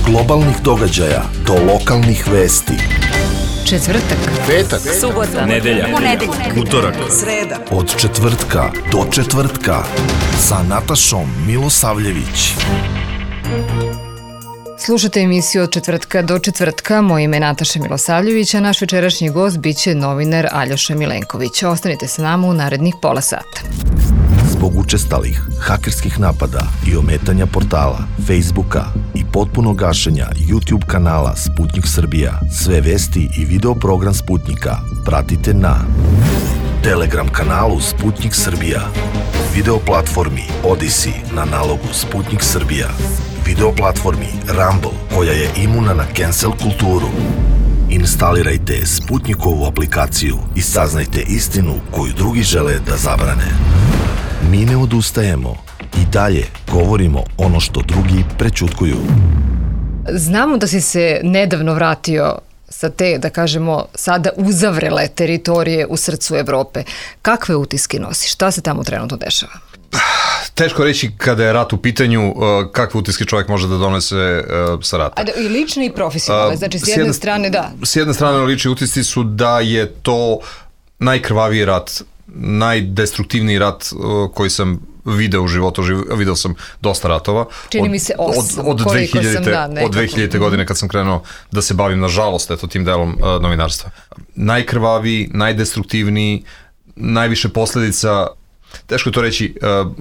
globalnih događaja do lokalnih vesti. Četvrtak, petak, subota, nedelja, utorak, sreda. Od četvrtka do četvrtka sa Natašom Milosavljević. Slušate emisiju Od četvrtka do četvrtka. Moje ime je Nataša Milosavljević, a naš večerašnji gost biće novinar Aljoša Milenković. Ostanite sa nama u narednih pola sata. Zbog učestalih hakerskih napada i ometanja portala, Facebooka i potpunog gašenja YouTube kanala Sputnik Srbija, sve vesti i video program Sputnika pratite na Telegram kanalu Sputnik Srbija, video platformi Odyssey na nalogu Sputnik Srbija, video platformi Rumble koja je imuna na cancel kulturu. Instalirajte Sputnikovu aplikaciju i saznajte istinu koju drugi žele da zabrane. Mi ne odustajemo i dalje govorimo ono što drugi prećutkuju. Znamo da si se nedavno vratio sa te, da kažemo, sada uzavrele teritorije u srcu Evrope. Kakve utiske nosiš? Šta se tamo trenutno dešava? Teško reći kada je rat u pitanju kakve utiske čovjek može da donese sa rata. I lične i profesionalne, znači s jedne strane da. S jedne strane lični utisci su da je to najkrvaviji rat, najdestruktivniji rat koji sam video u životu, video sam dosta ratova. Čini mi se 8, od 2000. godine kad sam krenuo da se bavim, nažalost, tim delom novinarstva. Najkrvaviji, najdestruktivniji, najviše posledica, teško je to reći,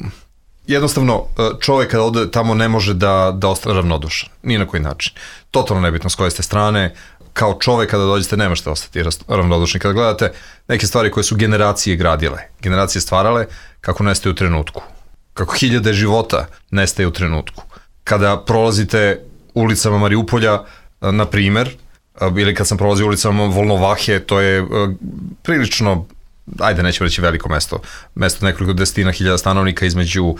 jednostavno čovjek kada ode tamo ne može da ostane ravnodušan, ni na koji način. Totalno nebitno s koje ste strane, kao čovjek kada dođete ne možete ostati ravnodušni. Kada gledate neke stvari koje su generacije gradile, generacije stvarale, kako nestaje u trenutku, kako hiljade života nestaje u trenutku. Kada prolazite ulicama Mariupolja, na primer, ili kad sam prolazio ulicama Volnovahe, to je prilično, ajde nećemo reći veliko mesto nekoliko desetina hiljada stanovnika između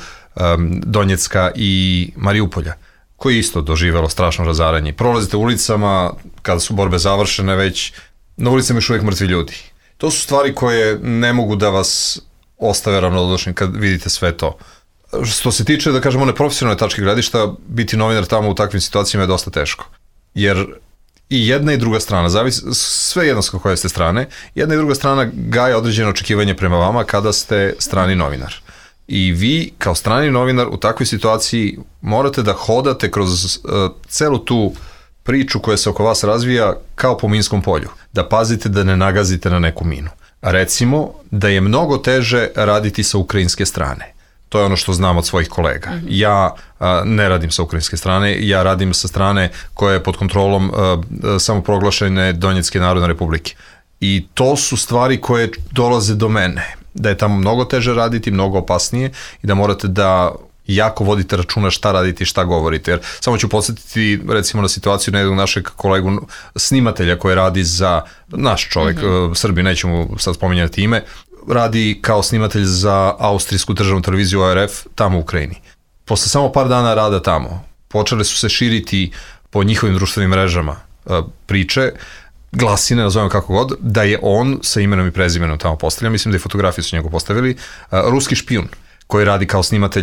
Donjecka i Mariupolja, koje je isto doživelo strašno razaranje. Prolazite ulicama, kada su borbe završene već, na ulicama još uvijek mrtvi ljudi. To su stvari koje ne mogu da vas ostave ravnodušni kad vidite sve to. Što se tiče, da kažemo, one profesionalne tačke gledišta, biti novinar tamo u takvim situacijama je dosta teško. Jer i jedna i druga strana, zavisi, sve jedno s koje ste strane, jedna i druga strana gaje određeno očekivanje prema vama kada ste strani novinar. I vi, kao strani novinar, u takvoj situaciji morate da hodate kroz celu tu priču koja se oko vas razvija kao po minskom polju. Da pazite da ne nagazite na neku minu. Recimo da je mnogo teže raditi sa ukrajinske strane. To je ono što znam od svojih kolega. Ja ne radim sa ukrajinske strane, ja radim sa strane koja je pod kontrolom samoproglašene Donjecke narodne republike. I to su stvari koje dolaze do mene. Da je tamo mnogo teže raditi, mnogo opasnije i da morate da jako vodite računa šta radite i šta govorite. Jer samo ću podsjetiti recimo na situaciju jednog našeg kolegu snimatelja koji radi za naš čovjek, Srbi, nećemo sad spominjati ime, radi kao snimatelj za austrijsku državnu televiziju ORF tamo u Ukrajini. Posle samo par dana rada tamo počele su se širiti po njihovim društvenim mrežama priče, glasine, nazovemo kako god, da je on sa imenom i prezimenom tamo postavlja, mislim da je fotografiju su njega postavili, ruski špijun koji radi kao snimatelj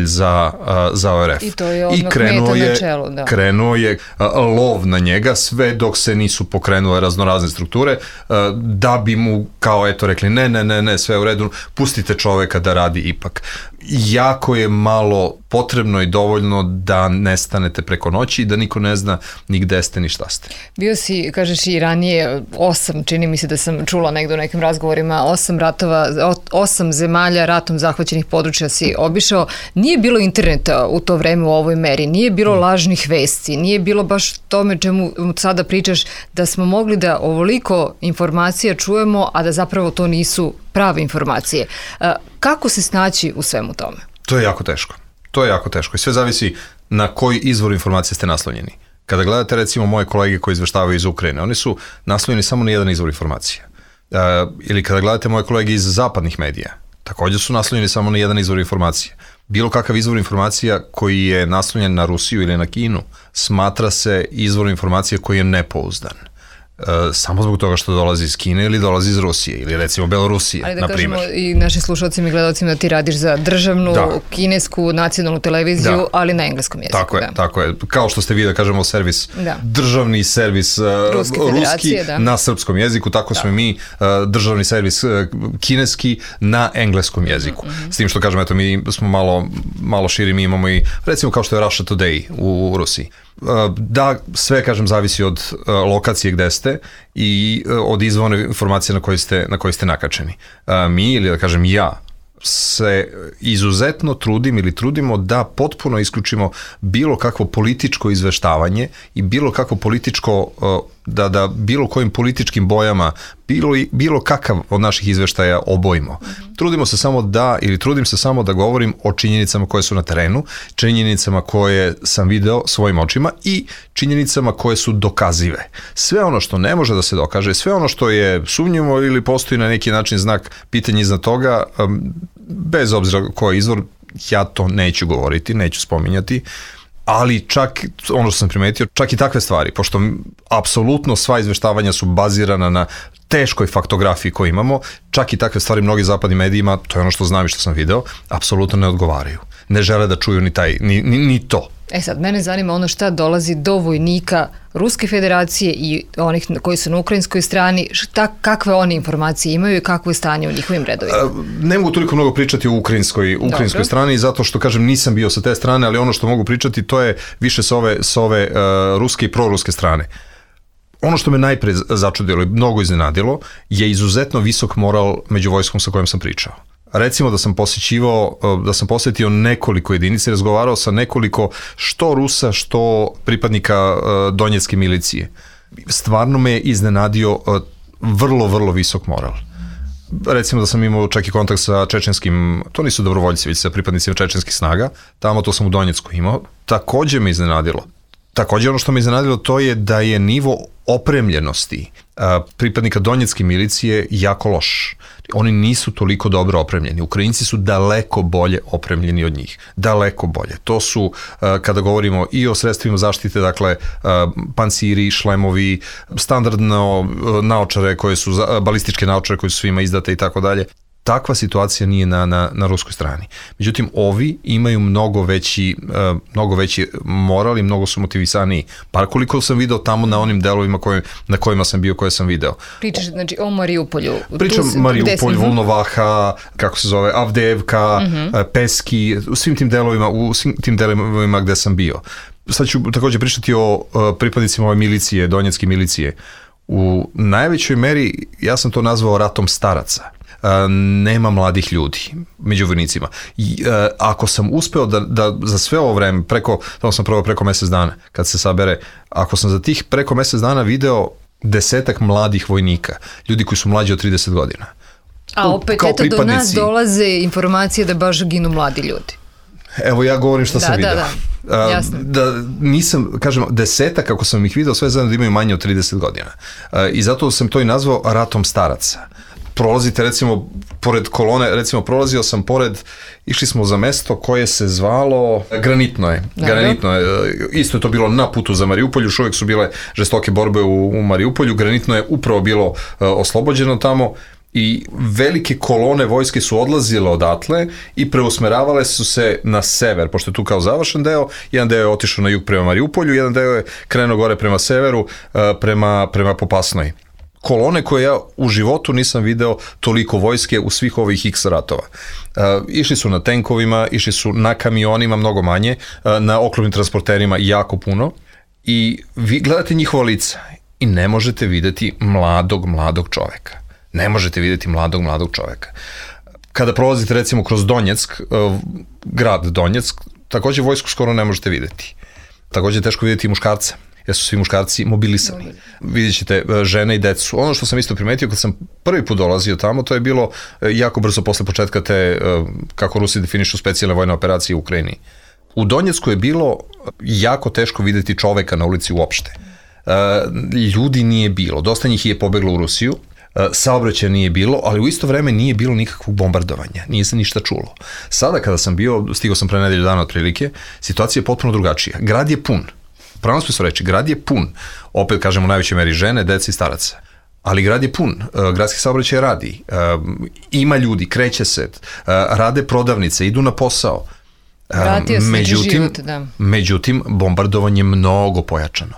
za ORF. I to je odmah meta na čelu, da. Krenuo je lov na njega, sve dok se nisu pokrenule raznorazne strukture, da bi mu kao eto rekli ne, sve u redu, pustite čoveka da radi ipak. Jako je malo potrebno i dovoljno da nestanete preko noći i da niko ne zna ni gde ste ni šta ste. Bio si, kažeš i ranije, 8, čini mi se da sam čula negdje u nekim razgovorima, 8 ratova, 8 zemalja ratom zahvaćenih područja si obišao. Nije bilo interneta u to vreme u ovoj meri, nije bilo lažnih vesti, nije bilo baš tome čemu sada pričaš, da smo mogli da ovoliko informacija čujemo, a da zapravo to nisu prave informacije. Kako se snaći u svemu tome? To je jako teško i sve zavisi na koji izvor informacije ste naslonjeni. Kada gledate recimo moje kolege koji izveštavaju iz Ukrajine, oni su naslonjeni samo na jedan izvor informacija. Ili kada gledate moje kolege iz zapadnih medija, također su naslonjeni samo na jedan izvor informacija. Bilo kakav izvor informacija koji je naslonjen na Rusiju ili na Kinu smatra se izvor informacija koji je nepouzdan. samo zbog toga što dolazi iz Kine ili dolazi iz Rusije ili recimo Belorusije, na primjer. Ali da kažemo i našim slušalcima i gledalcima da ti radiš za državnu, kinesku, nacionalnu televiziju, ali na engleskom jeziku. Tako je. Kao što ste vi da kažemo servis, državni servis ruski na srpskom jeziku, tako smo mi državni servis kineski na engleskom jeziku. S tim što kažem, eto, mi smo malo širi, mi imamo i recimo kao što je Russia Today u Rusiji. Da, sve, kažem, zavisi od lokacije gde ste i od izvorne informacije na koje ste nakačeni. Mi, ili da kažem ja, se izuzetno trudimo da potpuno isključimo bilo kakvo političko izveštavanje i bilo kakvo političko, da bilo kojim političkim bojama bilo kakav od naših izveštaja obojimo. Trudim se samo da govorim o činjenicama koje su na terenu, činjenicama koje sam video svojim očima i činjenicama koje su dokazive. Sve ono što ne može da se dokaže, sve ono što je sumnjivo ili postoji na neki način znak pitanja iznad toga, bez obzira koji je izvor, ja to neću govoriti, neću spominjati, ali čak, ono što sam primetio, čak i takve stvari, pošto apsolutno sva izveštavanja su bazirana na teškoj faktografiji koju imamo, čak i takve stvari mnogi zapadnim medijima, to je ono što znam i što sam video, apsolutno ne odgovaraju. Ne žele da čuju ni to. Sad, mene zanima ono šta dolazi do vojnika Ruske federacije i onih koji su na ukrajinskoj strani, kakve oni informacije imaju i kakvo je stanje u njihovim redovima? Ne mogu toliko mnogo pričati o ukrajinskoj strani, zato što, kažem, nisam bio sa te strane, ali ono što mogu pričati to je više sa ove ruske i proruske strane. Ono što me najpre začudilo i mnogo iznenadilo je izuzetno visok moral među vojskom sa kojom sam pričao. Recimo da sam posetio nekoliko jedinica i razgovarao sa nekoliko što Rusa, što pripadnika donjetske milicije. Stvarno me je iznenadio vrlo, vrlo visok moral. Recimo da sam imao čak i kontakt sa čečenskim, to nisu dobrovoljci, već sa pripadnicima čečenskih snaga, tamo to sam u Donjecku imao, takođe me iznenadilo. Takođe ono što me iznenadilo to je da je nivo opremljenosti pripadnika donjetske milicije jako loš. Oni nisu toliko dobro opremljeni. Ukrajinci su daleko bolje opremljeni od njih. Daleko bolje. To su, kada govorimo i o sredstvima zaštite, dakle, panciri, šlemovi, standardno naočare koje su, balističke naočare koje su svima izdate i tako dalje. Takva situacija nije na ruskoj strani. Međutim, ovi imaju mnogo veći moral i mnogo su motivisaniji. Par koliko sam video tamo na onim delovima na kojima sam bio, koje sam video. Pričaš, znači, o Mariupolju. Pričam Mariupolj, Volnovaha, kako se zove, Avdeevka, Peski, u svim tim delovima gde sam bio. Sad ću takođe pričati o pripadnicima ove milicije, donjetske milicije. U najvećoj meri, ja sam to nazvao ratom staraca. Nema mladih ljudi među vojnicima. Ako sam uspeo da za sve ovo vreme, tamo sam probao preko mesec dana, kad se sabere, ako sam za tih preko mesec dana video 10 mladih vojnika, ljudi koji su mlađi od 30 godina. A opet, eto, do nas dolaze informacije da baš ginu mladi ljudi. Evo, ja govorim što sam video. Jasno. Nisam, kažem, 10, kako sam ih video, sve zajedno da imaju manje od 30 godina. I zato sam to i nazvao ratom staraca. Prolazite, recimo, pored kolone, recimo, prolazio sam išli smo za mesto koje se zvalo Granitno je. Isto je to bilo na putu za Mariupolj, još uvijek su bile žestoke borbe u Mariupolju, Granitno je upravo bilo oslobođeno tamo i velike kolone vojske su odlazile odatle i preusmeravale su se na sever, pošto je tu kao završen deo, jedan deo je otišao na jug prema Mariupolju, jedan deo je krenuo gore prema severu, prema Popasnoj. Kolone koje ja u životu nisam video toliko vojske u svih ovih x ratova. Išli su na tenkovima, išli su na kamionima mnogo manje, na oklopnim transporterima jako puno i vi gledate njihova lica i ne možete videti mladog čoveka. Ne možete videti mladog čoveka. Kada prolazite recimo kroz Donjeck, grad Donjeck, takođe vojsku skoro ne možete videti. Takođe je teško videti i muškarce, jer su svi muškarci mobilisani. Vidjet ćete žene i decu. Ono što sam isto primetio kad sam prvi put dolazio tamo, to je bilo jako brzo posle početka te, kako Rusi definišu specijalne vojne operacije u Ukrajini. U Donjecku je bilo jako teško videti čoveka na ulici uopšte. Ljudi nije bilo, dosta njih je pobeglo u Rusiju, saobraćaja nije bilo, ali u isto vreme nije bilo nikakvog bombardovanja, nije se ništa čulo. Sada kada sam bio, stigao sam pre nedelju dana otprilike, situacija je potpuno drugačija. Grad je pun. U pravom smislu reči, grad je pun, opet kažemo u najvećoj meri žene, dece i staraca. Ali grad je pun, gradski saobraćaj radi, ima ljudi, kreće se, rade prodavnice, idu na posao. Vratio se život, da. Međutim, bombardovanje je mnogo pojačano.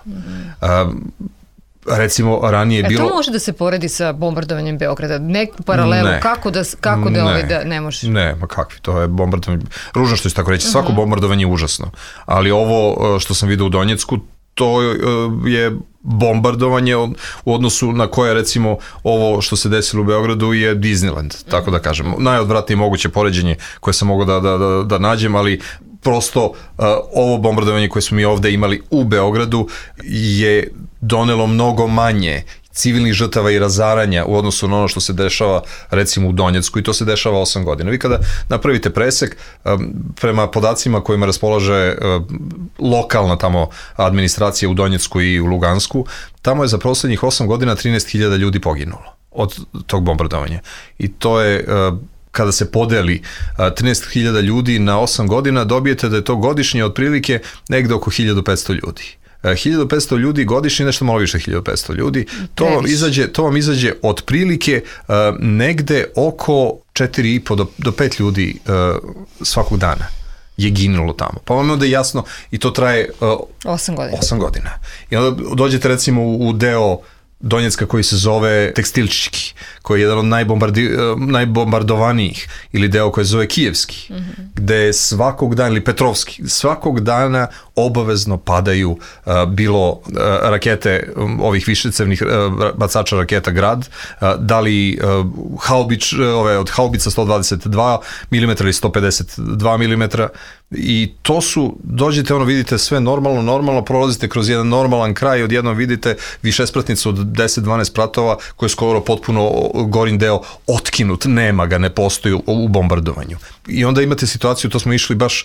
Recimo, ranije je bilo... To može da se poredi sa bombardovanjem Beograda? Neku paralelu? Kako da ne može? Ne, ma kakvi, to je bombardovanje... Ružno što je tako reći, svako bombardovanje je užasno. Ali ovo što sam vidio u Donjecku, to je bombardovanje u odnosu na koje, recimo, ovo što se desilo u Beogradu je Disneyland, tako da kažem. Najodvratnije moguće poređenje koje sam mogao da nađem, ali prosto ovo bombardovanje koje smo mi ovde imali u Beogradu je donelo mnogo manje civilnih žrtava i razaranja u odnosu na ono što se dešava recimo u Donjecku, i to se dešava 8 godina. Vi kada napravite presek, prema podacima kojima raspolaže lokalna tamo administracija u Donjecku i u Lugansku, tamo je za poslednjih 8 godina 13.000 ljudi poginulo od tog bombardovanja. I to je... Kada se podeli 13.000 ljudi na 8 godina, dobijete da je to godišnje otprilike negde oko 1.500 ljudi. 1.500 ljudi godišnje, nešto malo više 1.500 ljudi, to vam izađe otprilike negde oko 4,5 do 5 ljudi svakog dana je ginulo tamo. Pa vam je onda jasno, i to traje 8 godina. I onda dođete recimo u deo Donjecka koji se zove Tekstilčićki, koji je jedan od najbombardovanijih, ili deo koji se zove Kijevski, gde svakog dana, ili Petrovski, svakog dana obavezno padaju bilo rakete ovih višecevnih bacača raketa Grad, da li od haubica 122 mm ili 152 mm, i to su, dođete, vidite sve normalno, prolazite kroz jedan normalan kraj, odjednom vidite višespratnicu od 10-12 pratova koji je skoro potpuno gorin deo otkinut, nema ga, ne postoji u bombardovanju. I onda imate situaciju, to smo išli baš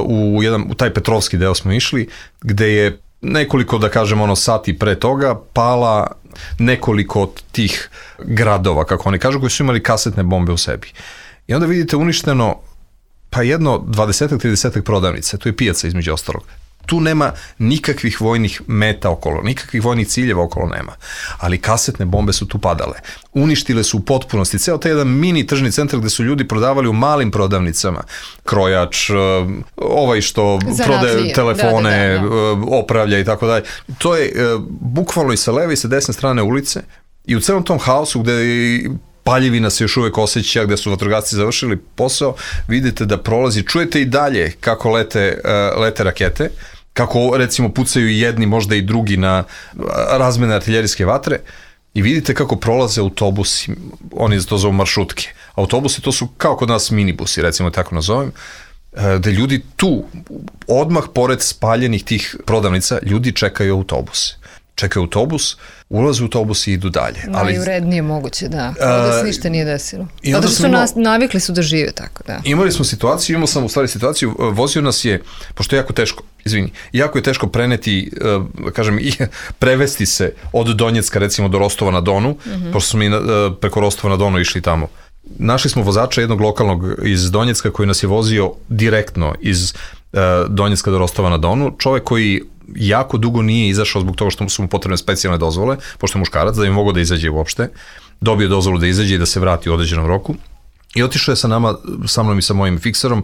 u taj Petrovski deo smo išli, gde je nekoliko, da kažem, sati pre toga pala nekoliko od tih gradova, kako oni kažu, koji su imali kasetne bombe u sebi. I onda vidite uništeno pa jedno 20-30 prodavnica, tu je pijaca između ostalog. Tu nema nikakvih vojnih meta okolo, nikakvih vojnih ciljeva okolo nema. Ali kasetne bombe su tu padale. Uništile su u potpunosti ceo taj jedan mini tržni centar gde su ljudi prodavali u malim prodavnicama. Krojač, ovaj što prodaje telefone, opravlja i tako dalje. To je bukvalno i sa leve i sa desne strane ulice, i u celom tom haosu gde paljevina se još uvek osjeća, gde su vatrogasci završili posao, vidite da prolazi, čujete i dalje kako lete rakete, kako recimo pucaju jedni, možda i drugi na razmene artiljerijske vatre, i vidite kako prolaze autobusi, oni to zovu maršrutke. Autobusi, to su kao kod nas minibusi, recimo tako nazovem, gde ljudi tu, odmah pored spaljenih tih prodavnica, ljudi čekaju autobuse. Čekaju autobus, ulaze u autobus i idu dalje. Najurednije moguće, da. Da se ništa nije desilo. Zato što su navikli su da žive tako, da. Imali smo situaciju, imao sam u stvari situaciju, vozio nas je, pošto je jako teško, jako je teško preneti, da kažem, i prevesti se od Donjecka, recimo, do Rostova na Donu, pošto smo mi preko Rostova na Donu išli tamo. Našli smo vozača jednog lokalnog iz Donjecka koji nas je vozio direktno iz Donjecka do Rostova na Donu, čovek koji jako dugo nije izašao zbog toga što su mu potrebne specijalne dozvole, pošto je muškarac, da bi mogao da izađe uopšte, dobio dozvolu da izađe i da se vrati u određenom roku, i otišao je sa mnom i sa mojim fikserom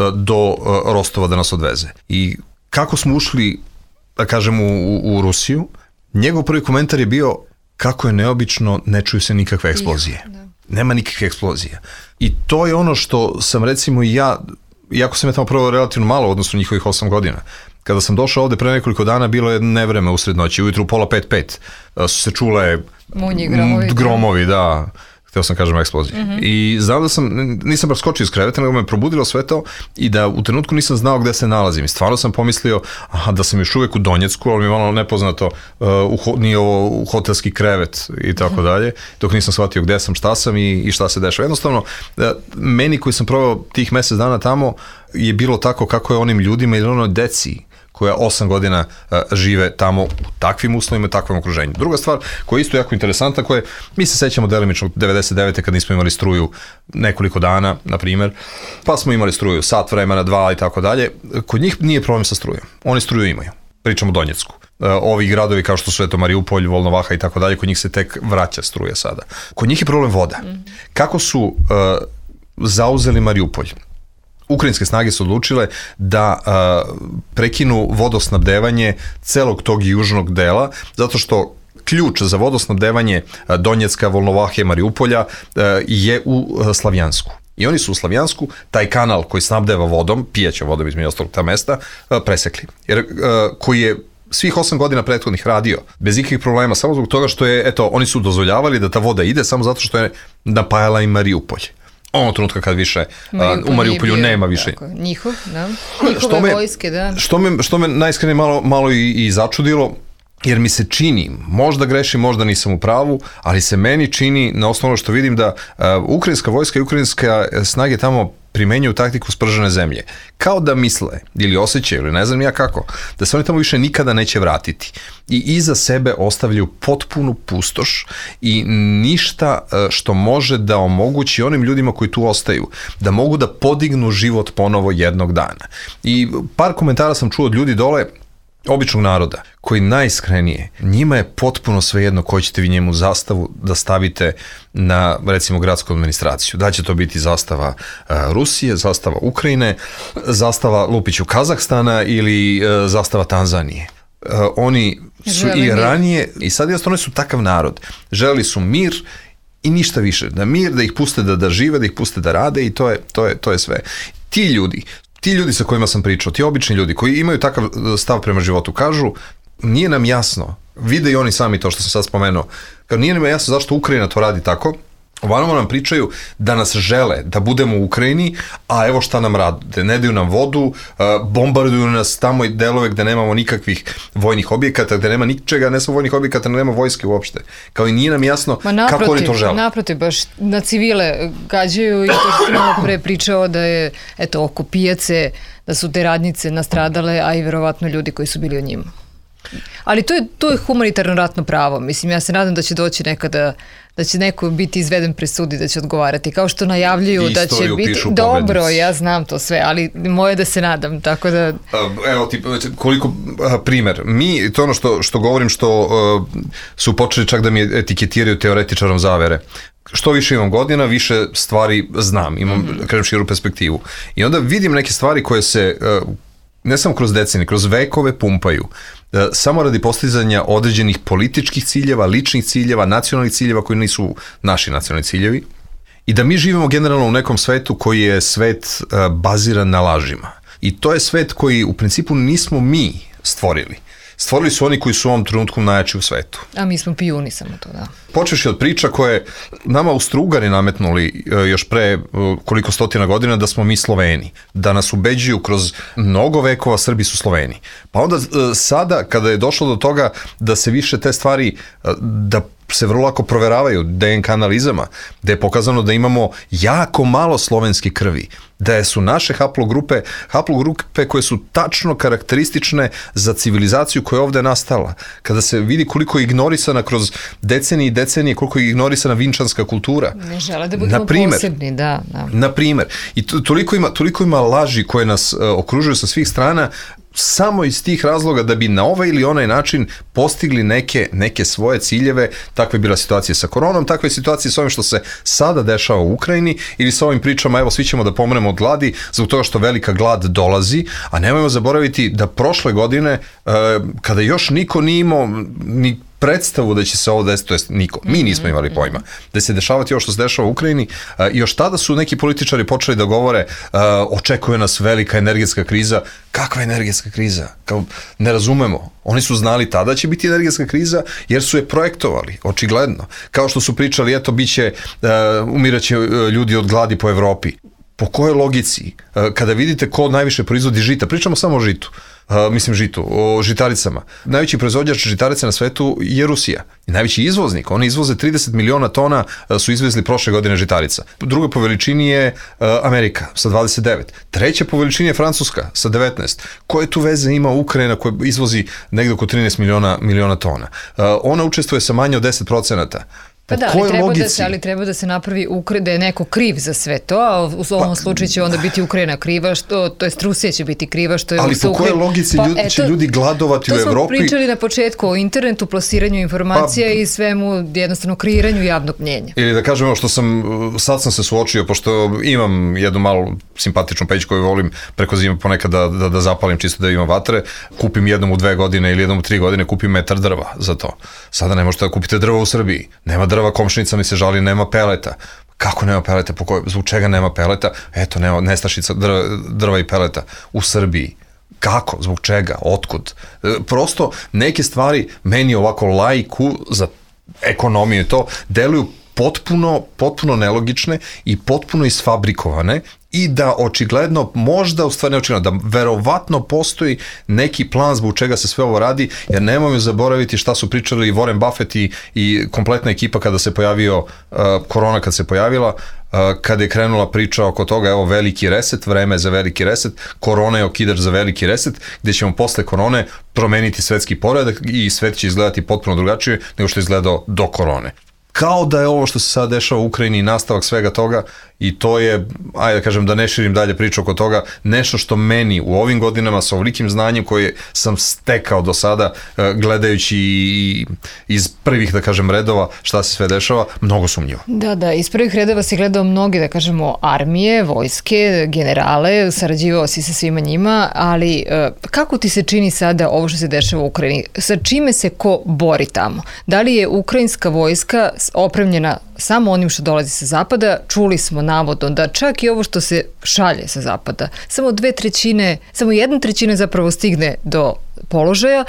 do Rostova da nas odveze. I kako smo ušli, da kažem, u Rusiju, njegov prvi komentar je bio kako je neobično, ne čuju se nikakve eksplozije. Nema nikakve eksplozije. I to je ono što sam, recimo, i ja, iako sam je tamo prvo relativno malo odnosno njihovih 8 godina, kada sam došao ovde pre nekoliko dana, bilo je nevreme usred noći, ujutru 4:45, su se čule gromovi, da, hteo sam kažem eksplozije. I znao da nisam baš skočio iz kreveta, nego me probudilo sve to, i da u trenutku nisam znao gde se nalazim. I stvarno sam pomislio da sam još uvek u Donjecku, ali mi je malo nepoznato, nije ovo u hotelski krevet i tako dalje, dok nisam shvatio gde sam, šta sam i šta se dešava. Jednostavno, meni koji sam proveo tih mesec dana tamo je bilo tako kako je onim ljudima ili onoj deci koja 8 godina žive tamo u takvim uslovima i takvom okruženju. Druga stvar koja je isto jako interesantna, koja mi se sećamo delimično 99. kad nismo imali struju nekoliko dana, na primer, pa smo imali struju sat vremena, 2 i tako dalje. Kod njih nije problem sa strujom. Oni struju imaju. pričamo o Donjecku. Ovi gradovi kao što su eto Mariupolj, Volnovaha i tako dalje, kod njih se tek vraća struja sada. Kod njih je problem voda. Kako su zauzeli Mariupolj? Ukrajinske snage su odlučile da prekinu vodosnabdevanje celog tog južnog dela, zato što ključ za vodosnabdevanje Donjecka, Volnovahe, Mariupolja je u Slavjansku. I oni su u Slavjansku taj kanal koji snabdeva vodom, pijaćom vodom između ostalog ta mesta, presekli. Jer koji je svih 8 godina prethodnih radio, bez ikakvih problema, samo zbog toga što je, eto, oni su dozvoljavali da ta voda ide samo zato što je napajala i Mariupolj. Ono trenutka kad više u Mariupolju nema više. Tako, njihove vojske, da. Što me najiskrenije malo i začudilo, jer mi se čini, možda grešim, možda nisam u pravu, ali se meni čini, na osnovu što vidim, da ukrajinska vojska i ukrajinska snage tamo primenjuju taktiku spržene zemlje. Kao da misle, ili osjećaju, ili ne znam ja kako, da se oni tamo više nikada neće vratiti. I iza sebe ostavljaju potpunu pustoš i ništa što može da omogući onim ljudima koji tu ostaju, da mogu da podignu život ponovo jednog dana. I par komentara sam čuo od ljudi dole, običnog naroda, koji najiskrenije, njima je potpuno svejedno koju ćete vi njemu zastavu da stavite na, recimo, gradsku administraciju. Da će to biti zastava Rusije, zastava Ukrajine, zastava Lupiću Kazahstana ili zastava Tanzanije. Oni su i ranije, i sad jednostavno su takav narod. Želeli su mir i ništa više. Da mir, da ih puste da žive, da ih puste da rade i to je sve. Ti ljudi sa kojima sam pričao, ti obični ljudi koji imaju takav stav prema životu, kažu, nije nam jasno, vide i oni sami to što sam sad spomenuo, kao nije nam jasno zašto Ukrajina to radi tako, ovamo nam pričaju da nas žele, da budemo u Ukrajini, a evo šta nam rade, ne daju nam vodu, bombarduju nas tamo i delove gde nemamo nikakvih vojnih objekata, gde nema ničega, ne samo vojnih objekata, nema vojske uopšte. Kao i nije nam jasno kako oni to žele. Naprotiv, baš na civile gađaju i to što si malo pre pričao da je, eto, oko pijace, da su te radnice nastradale, a i verovatno ljudi koji su bili u njima. Ali to je humanitarno ratno pravo. Mislim, ja se nadam da će doći nekada, da će neko biti izveden pred sud i da će odgovarati. Kao što najavljuju da će biti... Dobro, ja znam to sve, ali moje da se nadam, tako da... Evo ti, koliko primer. Mi, to ono što govorim, što su počeli čak da mi etiketiraju teoretičarom zavere. Što više imam godina, više stvari znam, imam, kažem, širu perspektivu. I onda vidim neke stvari koje se... ne samo kroz decenije, kroz vekove pumpaju, samo radi postizanja određenih političkih ciljeva, ličnih ciljeva, nacionalnih ciljeva koji nisu naši nacionalni ciljevi, i da mi živimo generalno u nekom svetu koji je svet baziran na lažima. I to je svet koji u principu nismo mi stvorili. Stvorili su oni koji su u ovom trenutku najjači u svetu. A mi smo pijuni samo to, da. Počeš od priča koje nama Austro-Ugari nametnuli još pre koliko stotina godina da smo mi Sloveni. Da nas ubeđuju kroz mnogo vekova Srbi su Sloveni. Pa onda sada kada je došlo do toga da se više te stvari, da se vrlo lako proveravaju DNK analizama, gde je pokazano da imamo jako malo slovenske krvi, da su naše haplogrupe koje su tačno karakteristične za civilizaciju koja je ovde nastala. Kada se vidi koliko je ignorisana kroz decenije i decenije, koliko je ignorisana vinčanska kultura. Ne žele da budemo posebni, da. Na primer. I toliko ima laži koje nas okružuju sa svih strana, samo iz tih razloga da bi na ovaj ili onaj način postigli neke svoje ciljeve. Takva je bila situacija sa koronom, takva je situacija sa ovim što se sada dešava u Ukrajini ili sa ovim pričama, evo, svi ćemo da pomremo od gladi zbog toga što velika glad dolazi, a nemojmo zaboraviti da prošle godine, kada još niko nije imao ni predstavu da će se ovo desiti, to jest niko, mi nismo imali pojma da se dešavati ovo što se dešava u Ukrajini, i još tada su neki političari počeli da govore očekuje nas velika energetska kriza. Kakva energetska kriza? Kao, ne razumemo. Oni su znali tada će biti energetska kriza jer su je projektovali, očigledno. Kao što su pričali, eto, umiraće ljudi od gladi po Evropi. Po kojoj logici? Kada vidite ko najviše proizvodi žita, pričamo samo o žitu, o žitaricama. Najveći proizvođač žitarica na svetu je Rusija. I najveći izvoznik, oni izvoze 30 miliona tona, su izvezli prošle godine žitarica. Druga po veličini je Amerika sa 29. Treća po veličini je Francuska sa 19. Koje tu veze ima Ukrajina koja izvozi negde oko 13 miliona tona? Ona učestvuje sa manje od 10%. Pa da, ali treba da se napravi da je neko kriv za sve to, a u ovom slučaju će onda biti Ukrajina kriva, to jest Rusija će biti kriva, što je... Ali po kojoj logici će ljudi gladovati u Evropi? To smo pričali na početku o internetu, plasiranju informacija i svemu, jednostavno kreiranju javnog mnjenja. Ili da kažemo sad sam se suočio, pošto imam jednu malu simpatičnu peć koju volim preko zime ponekad da zapalim čisto da imam vatre, kupim jednom u 2 godine ili jednom u 3 godine, kupim metar drva za to. Sada ne možete da kupite drva u Srbiji. Nema drva, komšinica mi se žali, nema peleta. Kako nema peleta? Zbog čega nema peleta? Eto, nema nestašica drva i peleta u Srbiji. Kako? Zbog čega? Otkud? Prosto neke stvari meni ovako laiku za ekonomiju i to deluju potpuno nelogične i potpuno isfabrikovane i da očigledno, možda u stvari ne očigledno, da verovatno postoji neki plan zbog čega se sve ovo radi, jer nemojmo zaboraviti šta su pričali i Warren Buffett i kompletna ekipa kada se pojavio korona, kad se pojavila, kada je krenula priča oko toga, evo veliki reset, vreme je za veliki reset, korona je okidač za veliki reset, gde ćemo posle korone promeniti svetski poredak i svet će izgledati potpuno drugačije nego što je izgledao do korone. Kao da je ovo što se sad dešava u Ukrajini nastavak svega toga i to je, ajde da kažem, da ne širim dalje priču oko toga, nešto što meni u ovim godinama sa ovolikim znanjem koje sam stekao do sada gledajući iz prvih, da kažem, redova šta se sve dešava, mnogo sumnjivo. Da, iz prvih redova si gledao mnogi, da kažemo, armije, vojske, generale, sarađivao si sa svima njima, ali kako ti se čini sada ovo što se dešava u Ukrajini? Sa čime se ko bori tamo? Da li je ukrajinska vojska opremljena samo onim što dolazi sa zapada? Čuli smo navodno da čak i ovo što se šalje sa zapada, samo 1/3 zapravo stigne do položaja,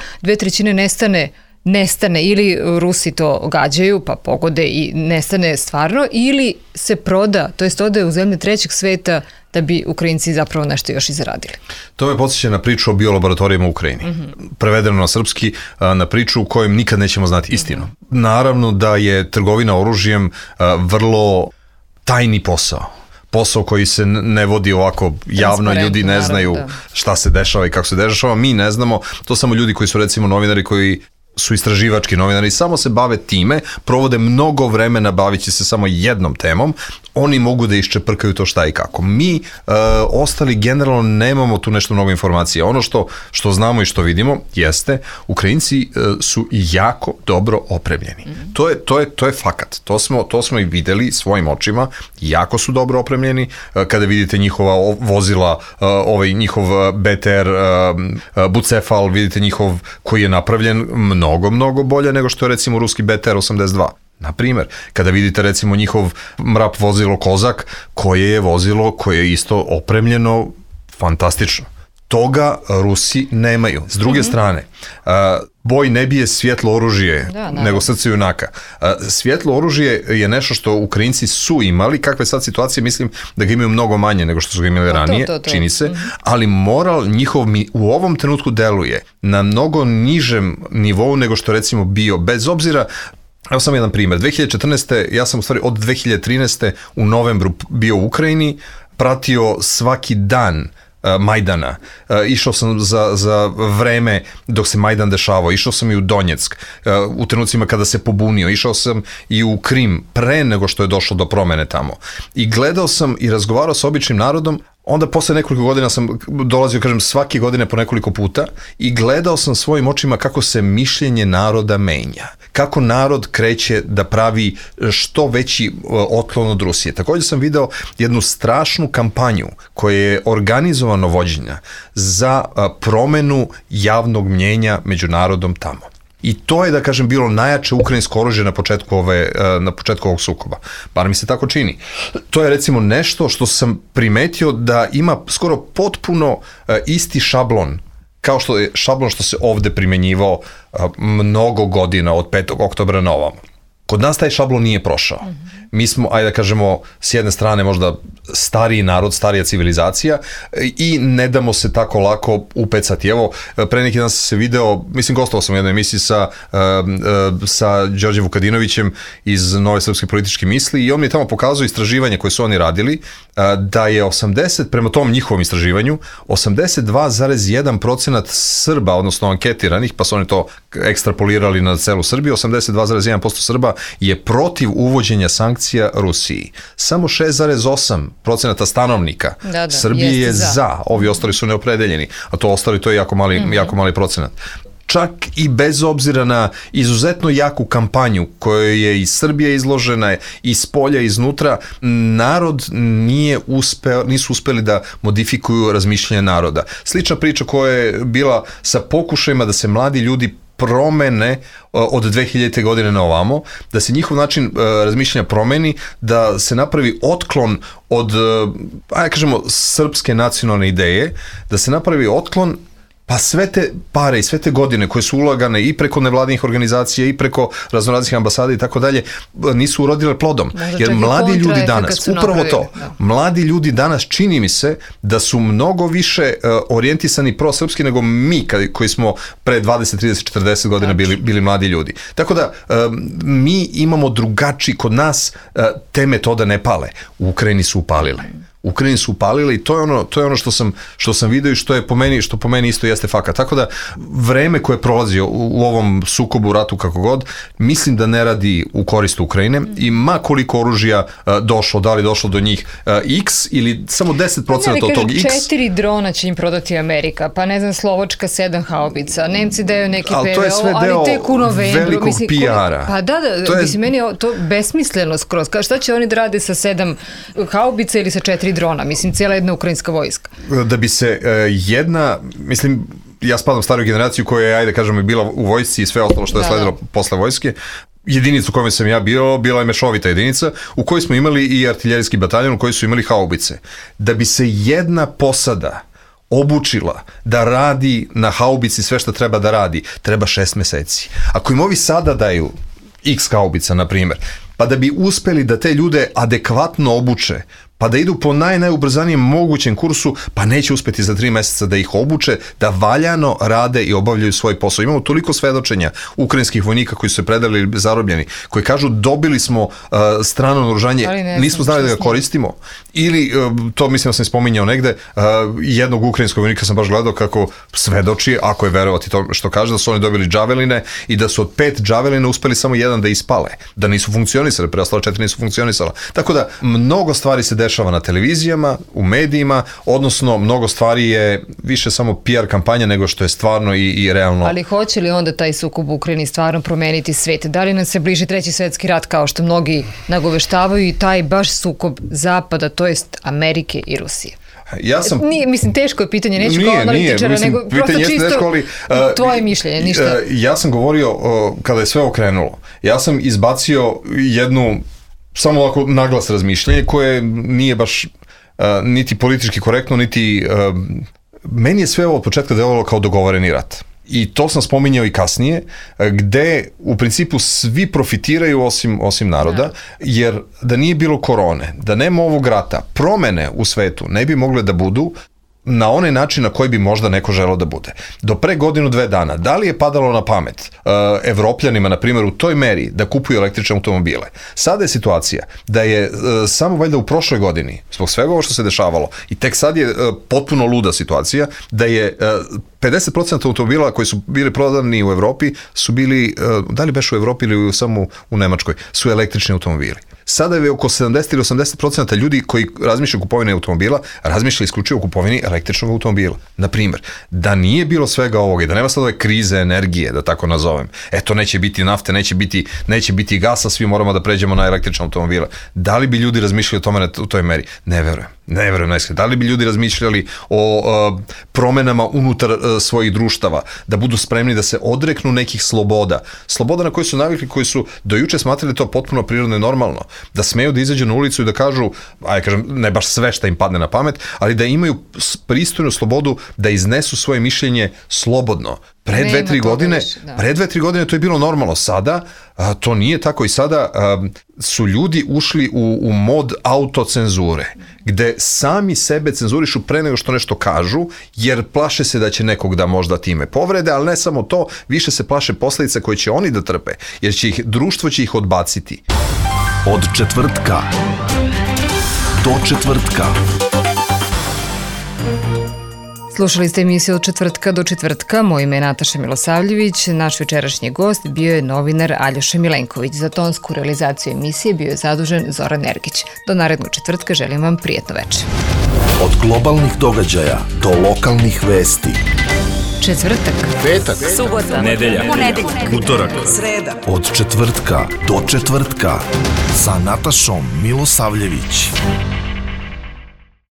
2/3 nestane ili Rusi to gađaju pa pogode i nestane stvarno, ili se proda, to jest ode u zemlje trećeg sveta da bi Ukrajinci zapravo nešto još i zaradili. To me podsjeća na priču o biolaboratorijama u Ukrajini. Prevedeno na srpski, na priču u kojem nikad nećemo znati istinu. Naravno da je trgovina oružjem vrlo tajni posao koji se ne vodi ovako javno, ljudi ne znaju šta se dešava i kako se dešava, mi ne znamo, to samo ljudi koji su recimo novinari koji su istraživački novinari, samo se bave time, provode mnogo vremena bavići se samo jednom temom, oni mogu da iščeprkaju to šta i kako. Mi, ostali, generalno nemamo tu nešto mnogo informacije. Ono što znamo i što vidimo jeste, Ukrajinci su jako dobro opremljeni. To je fakat. To smo i videli svojim očima. Jako su dobro opremljeni. Kada vidite njihova vozila, njihov BTR, Bucefal, vidite njihov koji je napravljen mnogo bolje nego što je recimo ruski BTR-82. Na primjer, kada vidite recimo njihov MRAP vozilo Kozak, koje je vozilo koje je isto opremljeno fantastično. Toga Rusi nemaju. S druge strane, boj ne bije svjetlo oružje, nego srce junaka. Svjetlo oružje je nešto što Ukrajinci su imali, kakve sad situacije, mislim da ga imaju mnogo manje nego što su ga imali ranije, čini se, ali moral njihov u ovom trenutku deluje na mnogo nižem nivou nego što recimo bio, bez obzira. Evo samo jedan primjer. 2014. ja sam u stvari od 2013. u novembru bio u Ukrajini, pratio svaki dan Majdana. Išao sam za vreme dok se Majdan dešavao, išao sam i u Donjeck u trenucima kada se pobunio, išao sam i u Krim pre nego što je došlo do promene tamo. I gledao sam i razgovarao sa običnim narodom. Onda posle nekoliko godina sam dolazio, kažem, svake godine po nekoliko puta i gledao sam svojim očima kako se mišljenje naroda menja. Kako narod kreće da pravi što veći otklon od Rusije. Također sam video jednu strašnu kampanju koja je organizovano vođenja za promenu javnog mnjenja među narodom tamo. I to je, da kažem, bilo najjače ukrajinsko oružje na početku ovog sukoba. Bar mi se tako čini. To je recimo nešto što sam primetio da ima skoro potpuno isti šablon, kao što je šablon što se ovde primenjivao mnogo godina od 5. oktobra na ovamo. Kod nas taj šablon nije prošao. Mi smo, ajde da kažemo, s jedne strane možda stariji narod, starija civilizacija i ne damo se tako lako upecati. Evo, pre neki dan sam se video, mislim, gostovao sam u jednoj emisiji sa Đorđem Vukadinovićem iz Nove srpske političke misli i on mi je tamo pokazao istraživanje koje su oni radili da je prema tom njihovom istraživanju, 82,1% Srba, odnosno anketiranih, pa su oni to ekstrapolirali na celu Srbiju, 82,1% Srba je protiv uvođenja sankcija Rusiji. Samo 6,8% stanovnika Srbije je za, ovi ostali su neopredeljeni, a to ostali to je jako mali procenat. Čak i bez obzira na izuzetno jaku kampanju kojoj je i Srbija izložena, i s polja, i iznutra, narod nisu uspeli da modifikuju razmišljanje naroda. Slična priča koja je bila sa pokušajima da se mladi ljudi promene od 2000. godine na ovamo, da se njihov način razmišljanja promeni, da se napravi otklon od, kažemo, srpske nacionalne ideje, da se napravi otklon. Pa sve te pare i sve te godine koje su ulagane i preko nevladinih organizacija i preko raznoraznih ambasada i tako dalje nisu urodile plodom. Jer mladi ljudi danas, upravo to, mladi ljudi danas čini mi se da su mnogo više orijentisani prosrpski nego mi koji smo pre 20, 30, 40 godina bili mladi ljudi. Tako da mi imamo drugačiji, kod nas te metode ne pale. U Ukrajini su upalile. I to je ono što sam video i što po meni isto jeste fakat. Tako da vreme koje prolazi u ovom sukobu, ratu, kako god, mislim da ne radi u korist Ukrajine i ma koliko oružja došlo, da li došlo do njih X ili samo 10% od tog X. 4 drona će im prodati Amerika, pa ne znam, Slovačka 7 haubica, Nemci daju neki PVO, to je sve deo velikog PR-a. Pa da, mislim, meni je to besmisleno skroz. Šta će oni da rade sa 7 haubica ili sa 4 drona, mislim, cijela jedna ukrajinska vojska. Da bi se mislim, ja spadam u stariju generaciju koja je, ajde kažemo, bila u vojsci i sve ostalo što je sledilo posle vojske. Jedinicu u kojoj sam ja bila je mešovita jedinica u kojoj smo imali i artiljerijski bataljon u kojoj su imali haubice. Da bi se jedna posada obučila da radi na haubici sve što treba da radi, treba 6 meseci. Ako im ovi sada daju X haubica, na primjer, pa da bi uspeli da te ljude adekvatno obuče, pa da idu po najubrzanijem mogućem kursu, pa neće uspeti za 3 meseca da ih obuče, da valjano rade i obavljaju svoj posao. Imamo toliko svedočenja ukrajinskih vojnika koji su se predali ili zarobljeni, koji kažu dobili smo strano naoružanje, nismo znali da ga koristimo. Ili, to mislim da sam spominjao negde, jednog ukrajinskog vojnika sam baš gledao kako svedoči, ako je verovati to što kaže, da su oni dobili džaveline i da su od 5 džavelina uspeli samo jedan da ispale, da nisu funkcionisali, preostala 4 nisu funkcionisala. Tako da, mnogo stvari se dešava na televizijama, u medijima, odnosno mnogo stvari je više samo PR kampanja nego što je stvarno i realno. Ali hoće li onda taj sukob u Ukrajini stvarno promeniti svet? Da li nam se bliži 3. svetski rat kao što mnogi nagoveštavaju i taj baš sukob Zapada, to jest Amerike i Rusije? Nije, mislim, teško je pitanje, neću kao analitičara, nego prosto čisto tvoje mišljenje, ništa. Ja sam govorio, kada je sve okrenulo, ja sam izbacio jednu samo ovako naglas razmišljanje koje nije baš niti politički korektno, niti meni je sve ovo od početka delovalo kao dogovoreni rat. I to sam spominjao i kasnije, gde u principu svi profitiraju osim naroda, jer da nije bilo korone, da nema ovog rata, promene u svetu ne bi mogle da budu na onaj način na koji bi možda neko želeo da bude. Do pre 1-2 dana, da li je padalo na pamet Evropljanima, na primjer, u toj meri da kupuju električne automobile? Sada je situacija da je samo valjda u prošloj godini, zbog svega ovo što se dešavalo, i tek sad je potpuno luda situacija, da je 50% automobila koji su bili prodavni u Evropi su bili, da li beš u Evropi ili samo u Nemačkoj, su električni automobili. Sada je oko 70 ili 80% ljudi koji razmišljaju o kupovini automobila, razmišljaju isključivo o kupovini električnog automobila. Naprimjer, da nije bilo svega ovoga i da nema sad ove krize energije, da tako nazovem, eto neće biti nafte, neće biti gasa, svi moramo da pređemo na električne automobile. Da li bi ljudi razmišljali o tome u toj meri? Ne verujem najskrije. Da li bi ljudi razmišljali o promenama unutar svojih društava, da budu spremni da se odreknu nekih sloboda na koje su navikli, koji su do juče smatrali to potpuno prirodno i normalno, da smeju da izađu na ulicu i da kažu, ne baš sve šta im padne na pamet, ali da imaju pristojnu slobodu da iznesu svoje mišljenje slobodno. Pre 2-3 godine to je bilo normalno. Sada to nije tako i sada su ljudi ušli u mod autocenzure, gde sami sebe cenzurišu pre nego što nešto kažu, jer plaše se da će nekog da možda time povrede, ali ne samo to, više se plaše posledice koje će oni da trpe, jer društvo će ih odbaciti. Od četvrtka do četvrtka. Slušali ste emisiju od četvrtka do četvrtka. Moje ime je Nataša Milosavljević. Naš večerašnji gost bio je novinar Aljoša Milenković. Za tonsku realizaciju emisije bio je zadužen Zoran Ergić. Do narednog četvrtka želim vam prijatno večer. Od globalnih događaja do lokalnih vesti. Četvrtak, petak, subota, nedelja, utorak, sreda. Od četvrtka do četvrtka sa Natašom Milosavljević.